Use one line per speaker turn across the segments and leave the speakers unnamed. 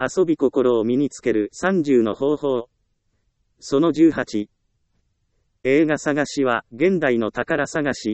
遊び心を身につける30の方法。その18。映画探しは現代の宝探し。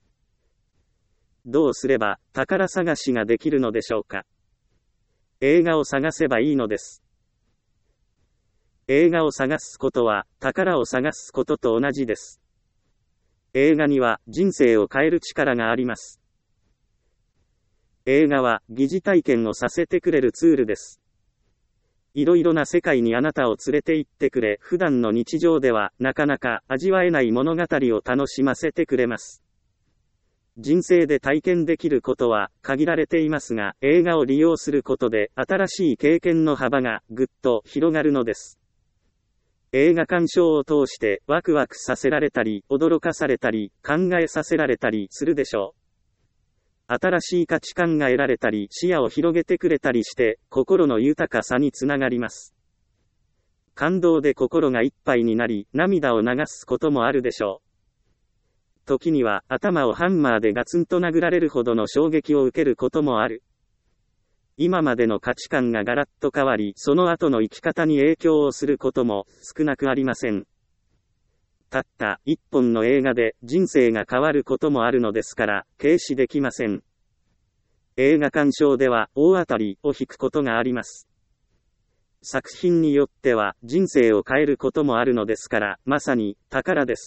どうすれば宝探しができるのでしょうか。映画を探せばいいのです。映画を探すことは宝を探すことと同じです。映画には人生を変える力があります。映画は疑似体験をさせてくれるツールです。いろいろな世界にあなたを連れて行ってくれ、普段の日常ではなかなか味わえない物語を楽しませてくれます。人生で体験できることは限られていますが、映画を利用することで新しい経験の幅がぐっと広がるのです。映画鑑賞を通してワクワクさせられたり、驚かされたり、考えさせられたりするでしょう。新しい価値観が得られたり、視野を広げてくれたりして、心の豊かさにつながります。感動で心がいっぱいになり、涙を流すこともあるでしょう。時には頭をハンマーでガツンと殴られるほどの衝撃を受けることもある。今までの価値観がガラッと変わり、その後の生き方に影響をすることも少なくありません。たった一本の映画で人生が変わることもあるのですから、軽視できません。映画鑑賞では大当たりを引くことがあります。作品によっては人生を変えることもあるのですから、まさに宝です。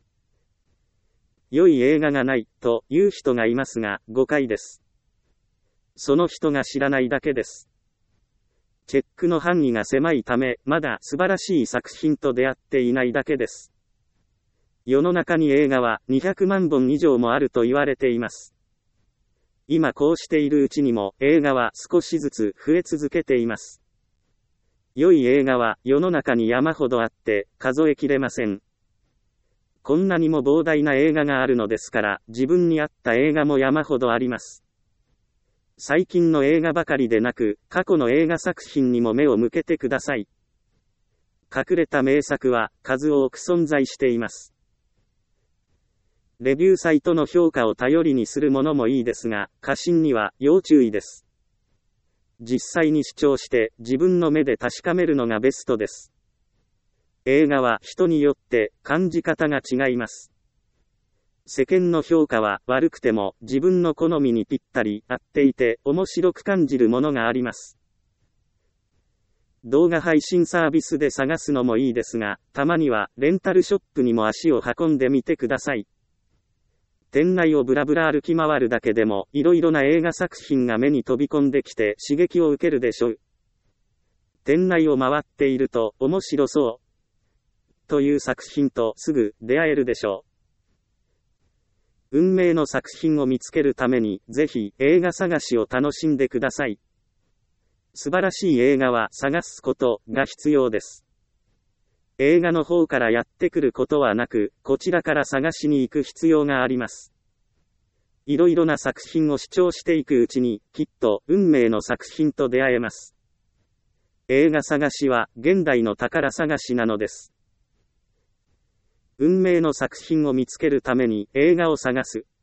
良い映画がないという人がいますが、誤解です。その人が知らないだけです。チェックの範囲が狭いため、まだ素晴らしい作品と出会っていないだけです。世の中に映画は200万本以上もあると言われています。今こうしているうちにも映画は少しずつ増え続けています。良い映画は世の中に山ほどあって数えきれません。こんなにも膨大な映画があるのですから、自分に合った映画も山ほどあります。最近の映画ばかりでなく、過去の映画作品にも目を向けてください。隠れた名作は数多く存在しています。レビューサイトの評価を頼りにするものもいいですが、過信には要注意です。実際に視聴して自分の目で確かめるのがベストです。映画は人によって感じ方が違います。世間の評価は悪くても自分の好みにぴったり合っていて面白く感じるものがあります。動画配信サービスで探すのもいいですが、たまにはレンタルショップにも足を運んでみてください。店内をブラブラ歩き回るだけでも、いろいろな映画作品が目に飛び込んできて刺激を受けるでしょう。店内を回っていると面白そうという作品とすぐ出会えるでしょう。運命の作品を見つけるために、ぜひ映画探しを楽しんでください。素晴らしい映画は探すことが必要です。映画の方からやってくることはなく、こちらから探しに行く必要があります。いろいろな作品を視聴していくうちに、きっと運命の作品と出会えます。映画探しは現代の宝探しなのです。運命の作品を見つけるために映画を探す。